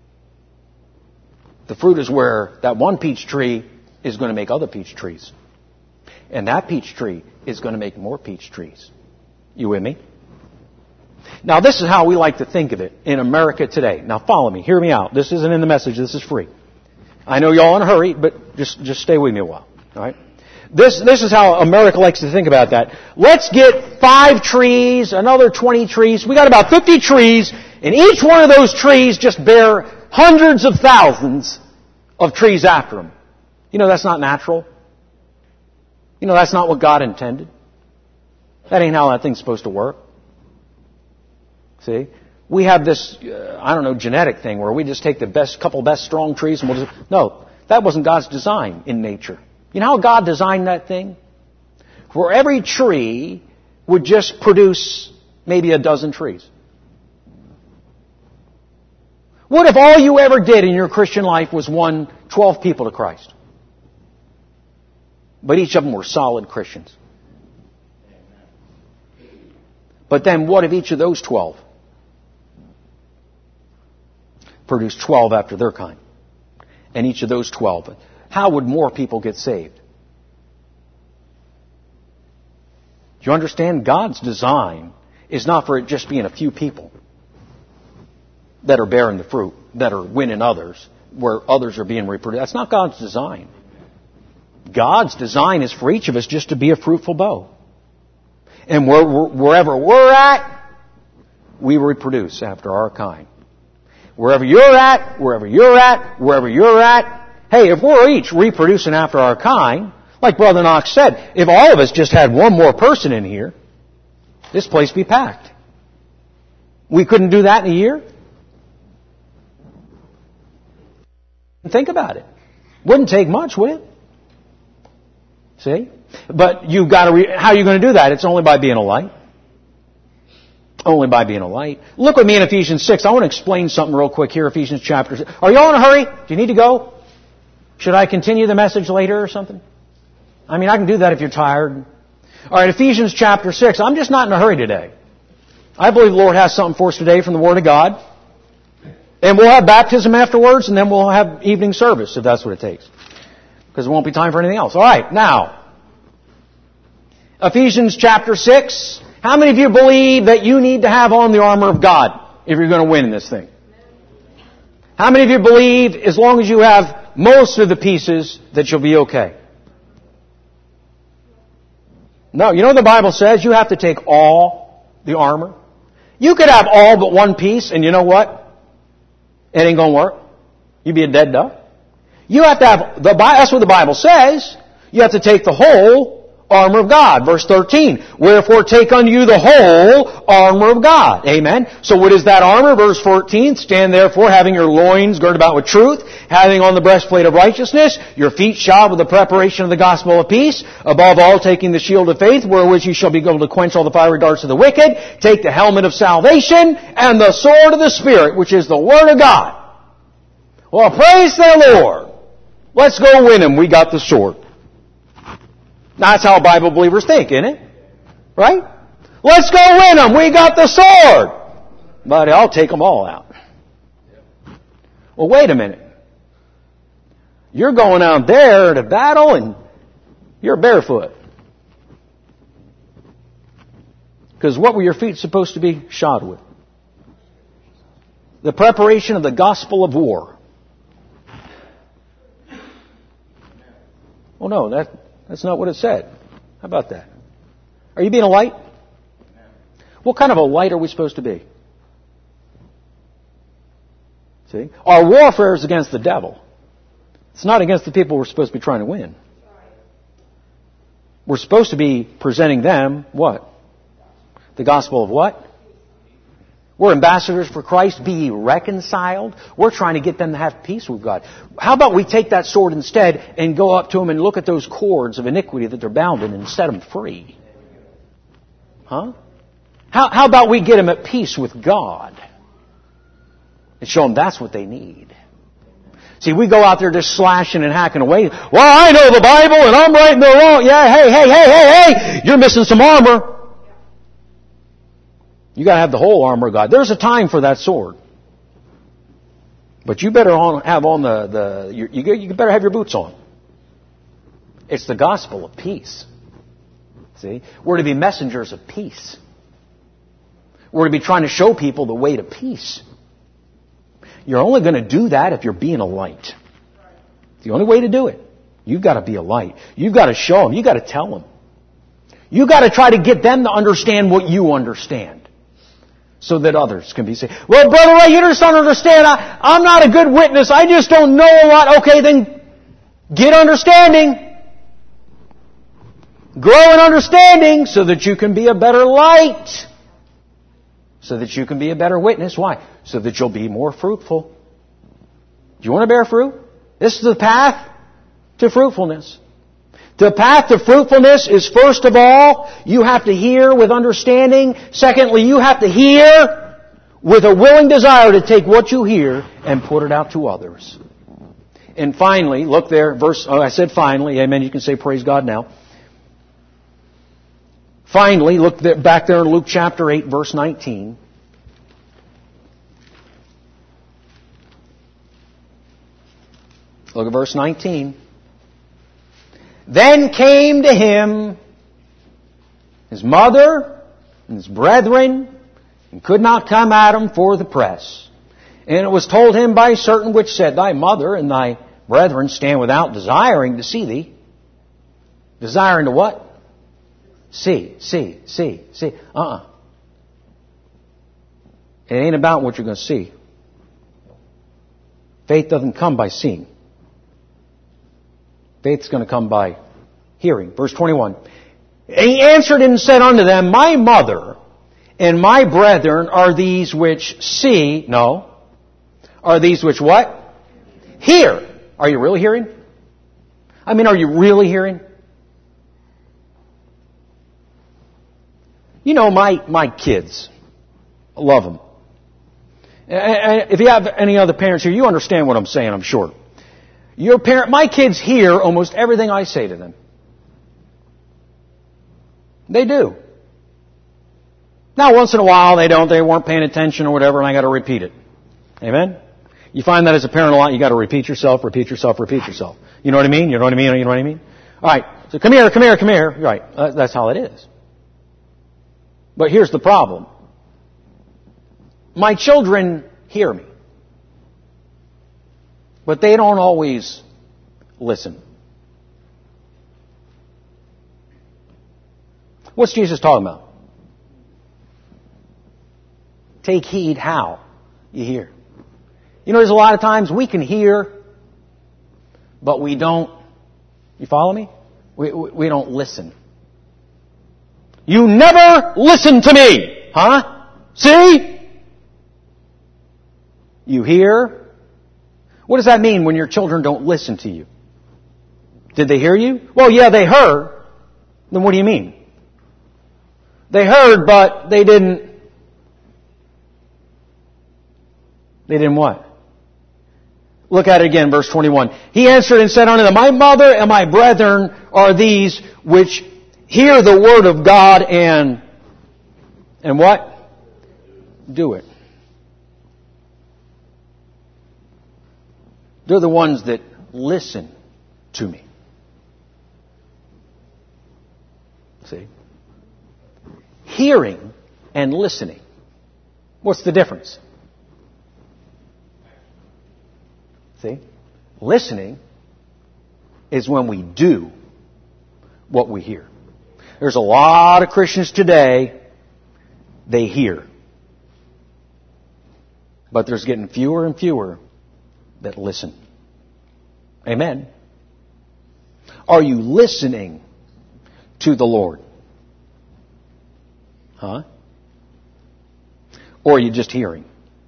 The fruit is where that one peach tree is going to make other peach trees. And that peach tree is going to make more peach trees. You with me? Now this is how we like to think of it in America today. Now follow me. Hear me out. This isn't in the message. This is free. I know y'all in a hurry, but just stay with me a while. All right? This is how America likes to think about that. Let's get 5 trees, another 20 trees. We got about 50 trees, and each one of those trees just bear hundreds of thousands of trees after them. You know that's not natural. You know that's not what God intended. That ain't how that thing's supposed to work. See? We have this, genetic thing where we just take the couple best strong trees and we'll just... No, that wasn't God's design in nature. You know how God designed that thing? for every tree would just produce maybe a dozen trees. What if all you ever did in your Christian life was won 12 people to Christ? But each of them were solid Christians. But then what if each of those 12 produced 12 after their kind? And each of those 12, how would more people get saved? Do you understand? God's design is not for it just being a few people that are bearing the fruit, that are winning others, where others are being reproduced. That's not God's design. God's design is for each of us just to be a fruitful bough. And wherever we're at, we reproduce after our kind. Wherever you're at, wherever you're at, wherever you're at, hey, if we're each reproducing after our kind, like Brother Knox said, if all of us just had one more person in here, this place would be packed. We couldn't do that in a year? Think about it. Wouldn't take much, would it? See? But you've got to, how are you going to do that? It's only by being a light. Only by being a light. Look with me in Ephesians 6. I want to explain something real quick here, Ephesians chapter 6. Are you all in a hurry? Do you need to go? Should I continue the message later or something? I mean, I can do that if you're tired. All right, Ephesians chapter 6. I'm just not in a hurry today. I believe the Lord has something for us today from the Word of God. And we'll have baptism afterwards, and then we'll have evening service, if that's what it takes. Because there won't be time for anything else. All right, now, Ephesians chapter 6. How many of you believe that you need to have on the armor of God if you're going to win in this thing? How many of you believe as long as you have most of the pieces that you'll be okay? No, you know what the Bible says? You have to take all the armor. You could have all but one piece, and you know what? It ain't going to work. You'd be a dead duck. You have to have, that's what the Bible says. You have to take the whole armor of God. Verse 13. Wherefore take unto you the whole armor of God. Amen. So what is that armor? Verse 14. Stand therefore having your loins girded about with truth, having on the breastplate of righteousness, your feet shod with the preparation of the gospel of peace, above all taking the shield of faith, wherewith you shall be able to quench all the fiery darts of the wicked. Take the helmet of salvation and the sword of the Spirit, which is the Word of God. Well, praise the Lord. Let's go win him. We got the sword. That's how Bible believers think, isn't it? Right? Let's go win them. We got the sword. But I'll take them all out. Well, wait a minute. You're going out there to battle and you're barefoot. Because what were your feet supposed to be shod with? The preparation of the gospel of war. Oh no, that's not what it said. How about that? Are you being a light? What kind of a light are we supposed to be? See? Our warfare is against the devil. It's not against the people we're supposed to be trying to win. We're supposed to be presenting them what? The gospel of what? We're ambassadors for Christ. Be ye reconciled. We're trying to get them to have peace with God. How about we take that sword instead and go up to them and look at those cords of iniquity that they're bound in and set them free? Huh? How about we get them at peace with God and show them that's what they need? See, we go out there just slashing and hacking away. Well, I know the Bible and I'm right and they're wrong. Yeah, hey. You're missing some armor. You got to have the whole armor of God. There's a time for that sword. But you better have on you better have your boots on. It's the gospel of peace. See? We're to be messengers of peace. We're to be trying to show people the way to peace. You're only going to do that if you're being a light. It's the only way to do it. You've got to be a light. You've got to show them. You've got to tell them. You've got to try to get them to understand what you understand. So that others can be saved. Well, Brother Ray, you just don't understand. I'm not a good witness. I just don't know a lot. Okay, then get understanding. Grow in understanding so that you can be a better light. So that you can be a better witness. Why? So that you'll be more fruitful. Do you want to bear fruit? This is the path to fruitfulness. The path to fruitfulness is, first of all, you have to hear with understanding. Secondly, you have to hear with a willing desire to take what you hear and put it out to others. And finally, look there, I said finally, amen, you can say praise God now. Finally, look back there in Luke chapter 8, verse 19. Look at verse 19. Then came to him his mother and his brethren, and could not come at him for the press. And it was told him by certain which said, Thy mother and thy brethren stand without, desiring to see thee. Desiring to what? See. It ain't about what you're going to see. Faith doesn't come by seeing. Faith's going to come by hearing. Verse 21. He answered and said unto them, My mother and my brethren are these which see. No. Are these which what? Hear. Are you really hearing? I mean, are you really hearing? You know, my kids, I love them. If you have any other parents here, you understand what I'm saying, I'm sure. My kids hear almost everything I say to them. They do. Now, once in a while, they weren't paying attention or whatever, and I got to repeat it. Amen? You find that as a parent a lot, you got to repeat yourself. You know what I mean? All right. So come here. Right. That's how it is. But here's the problem. My children hear me. But they don't always listen. What's Jesus talking about? Take heed how you hear. You know, there's a lot of times we can hear, but we don't. You follow me? We don't listen. You never listen to me. Huh? See? You hear. What does that mean when your children don't listen to you? Did they hear you? Well, yeah, they heard. Then what do you mean? They heard, but they didn't. They didn't what? Look at it again, verse 21. He answered and said unto them, My mother and my brethren are these which hear the word of God and what? Do it. They're the ones that listen to me. See? Hearing and listening. What's the difference? See? Listening is when we do what we hear. There's a lot of Christians today, they hear. But there's getting fewer and fewer that listen. Amen. Are you listening to the Lord? Huh? Or are you just hearing?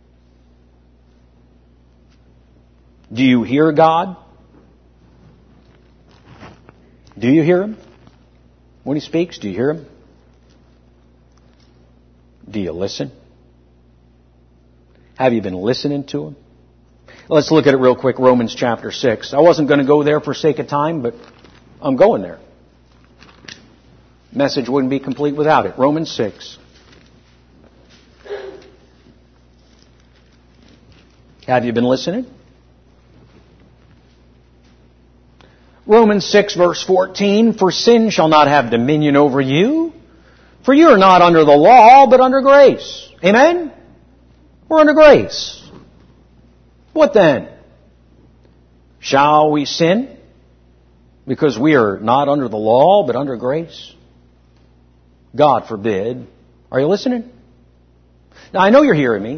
Do you hear God? Do you hear Him? When He speaks, do you hear Him? Do you listen? Have you been listening to Him? Let's look at it real quick, Romans chapter 6. I wasn't going to go there for sake of time, but I'm going there. Message wouldn't be complete without it. Romans 6. Have you been listening? Romans 6 verse 14, For sin shall not have dominion over you, for you are not under the law, but under grace. Amen? We're under grace. What then? Shall we sin because we are not under the law, but under grace? God forbid. Are you listening? Now, I know you're hearing me.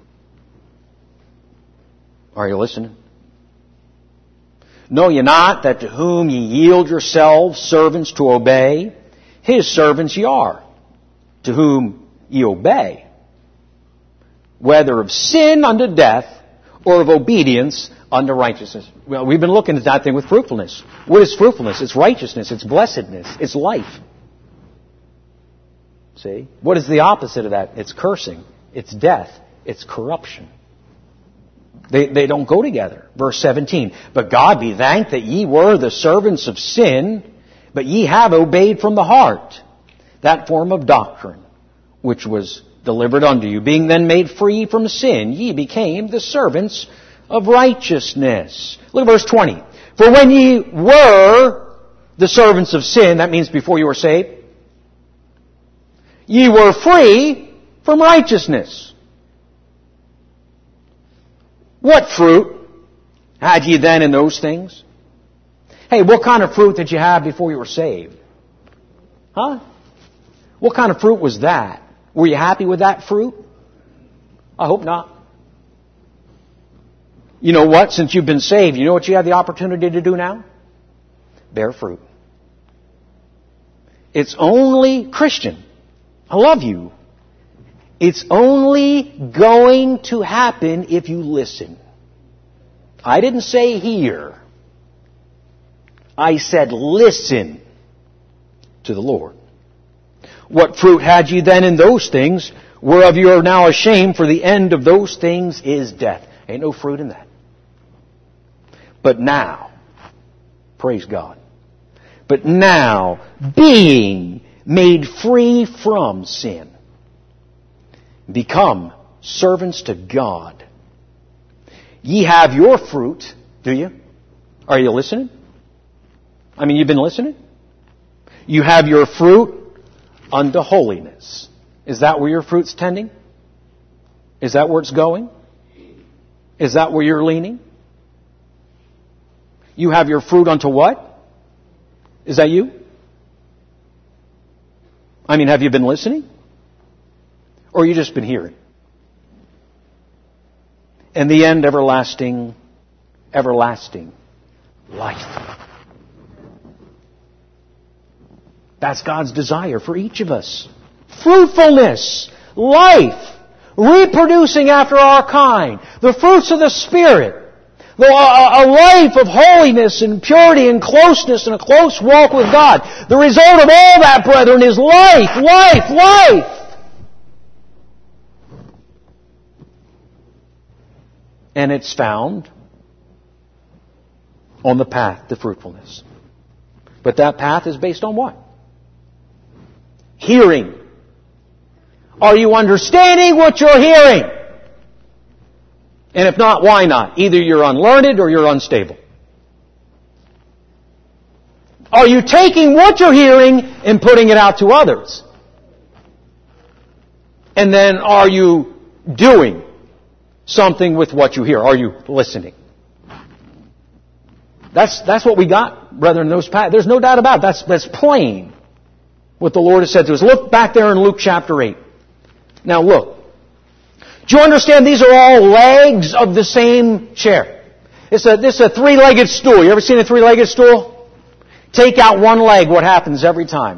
Are you listening? Know ye not that to whom ye yield yourselves servants to obey, His servants ye are, to whom ye obey, whether of sin unto death, or of obedience unto righteousness. Well, we've been looking at that thing with fruitfulness. What is fruitfulness? It's righteousness. It's blessedness. It's life. See? What is the opposite of that? It's cursing. It's death. It's corruption. They don't go together. Verse 17. But God be thanked that ye were the servants of sin, but ye have obeyed from the heart that form of doctrine which was delivered unto you. Being then made free from sin, ye became the servants of righteousness. Look at verse 20. For when ye were the servants of sin, that means before you were saved, ye were free from righteousness. What fruit had ye then in those things? Hey, what kind of fruit did you have before you were saved? Huh? What kind of fruit was that? Were you happy with that fruit? I hope not. You know what? Since you've been saved, you know what you have the opportunity to do now? Bear fruit. It's only, Christian, I love you. It's only going to happen if you listen. I didn't say hear. I said listen to the Lord. What fruit had ye then in those things, whereof you are now ashamed, for the end of those things is death. Ain't no fruit in that. But now, praise God, but now, being made free from sin, become servants to God. Ye have your fruit, do you? Are you listening? I mean, you've been listening? You have your fruit unto holiness. Is that where your fruit's tending? Is that where it's going? Is that where you're leaning? You have your fruit unto what? Is that you? I mean, have you been listening? Or you just been hearing? And the end, everlasting, everlasting life. That's God's desire for each of us. Fruitfulness, life, reproducing after our kind, the fruits of the Spirit, a life of holiness and purity and closeness and a close walk with God. The result of all that, brethren, is life, life, life. And it's found on the path to fruitfulness. But that path is based on what? Hearing. Are you understanding what you're hearing? And if not, why not? Either you're unlearned or you're unstable. Are you taking what you're hearing and putting it out to others? And then are you doing something with what you hear? Are you listening? That's what we got, brethren, in those paths. There's no doubt about it. That's plain what the Lord has said to us. Look back there in Luke chapter 8. Now look. Do you understand these are all legs of the same chair? This is a three-legged stool. You ever seen a three-legged stool? Take out one leg, what happens every time?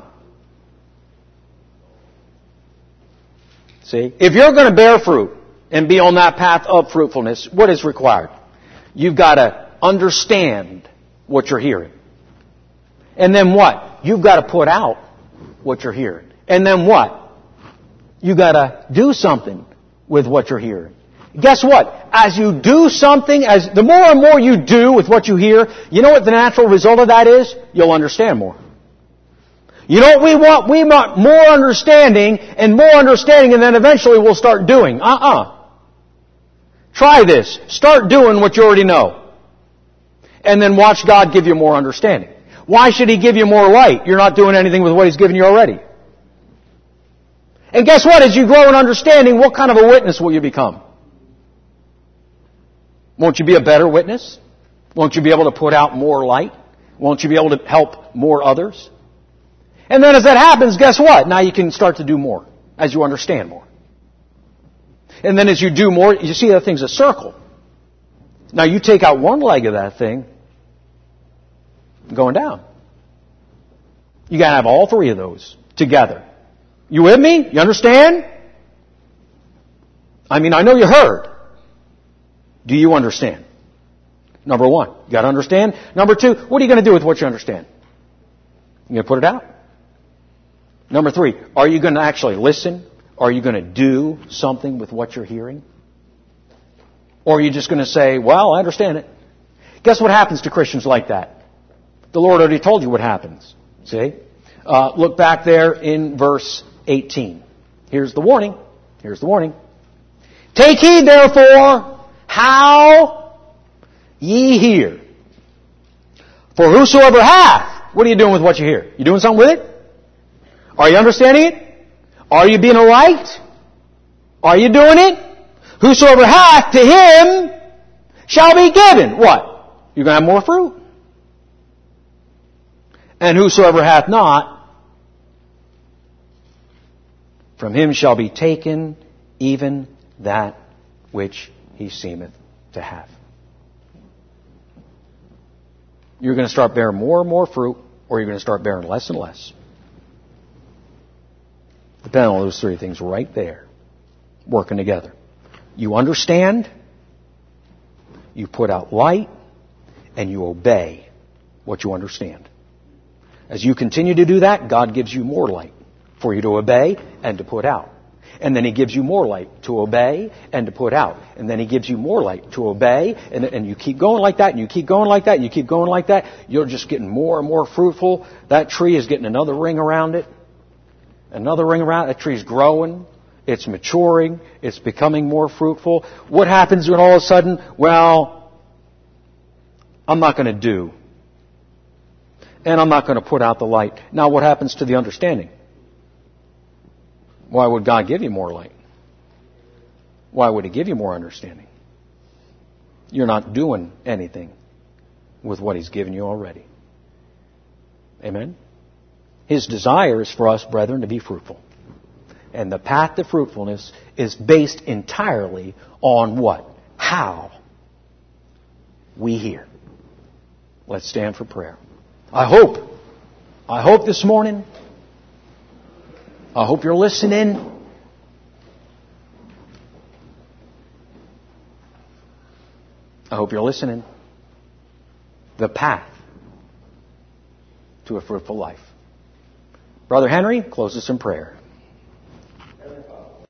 See? If you're going to bear fruit and be on that path of fruitfulness, what is required? You've got to understand what you're hearing. And then what? You've got to put out what you're hearing. And then what? You've got to do something with what you're hearing. Guess what? As you do something, the more and more you do with what you hear, you know what the natural result of that is? You'll understand more. You know what we want? We want more understanding, and then eventually we'll start doing. Try this. Start doing what you already know. And then watch God give you more understanding. Why should He give you more light? You're not doing anything with what He's given you already. And guess what? As you grow in understanding, what kind of a witness will you become? Won't you be a better witness? Won't you be able to put out more light? Won't you be able to help more others? And then as that happens, guess what? Now you can start to do more as you understand more. And then as you do more, you see that thing's a circle. Now you take out one leg of that thing, going down. You got to have all three of those together. You with me? You understand? I mean, I know you heard. Do you understand? Number one, you got to understand. Number two, what are you going to do with what you understand? You going to put it out? Number three, are you going to actually listen? Are you going to do something with what you're hearing? Or are you just going to say, well, I understand it? Guess what happens to Christians like that? The Lord already told you what happens. See? Look back there in verse 18. Here's the warning. Here's the warning. Take heed, therefore, how ye hear. For whosoever hath, what are you doing with what you hear? You doing something with it? Are you understanding it? Are you being a light? Are you doing it? Whosoever hath, to him shall be given. What? You're going to have more fruit. And whosoever hath not, from him shall be taken even that which he seemeth to have. You're going to start bearing more and more fruit, or you're going to start bearing less and less. Depending on those three things right there, working together. You understand, you put out light, and you obey what you understand. As you continue to do that, God gives you more light for you to obey and to put out. And then He gives you more light to obey and to put out. And then He gives you more light to obey. And you keep going like that, and you keep going like that, and you keep going like that. You're just getting more and more fruitful. That tree is getting another ring around it. Another ring around it. That tree's growing. It's maturing. It's becoming more fruitful. What happens when all of a sudden, well, I'm not going to do. And I'm not going to put out the light. Now what happens to the understanding? Why would God give you more light? Why would He give you more understanding? You're not doing anything with what He's given you already. Amen? His desire is for us, brethren, to be fruitful. And the path to fruitfulness is based entirely on what? How we hear. Let's stand for prayer. I hope this morning, I hope you're listening. I hope you're listening. The path to a fruitful life. Brother Henry, close us in prayer.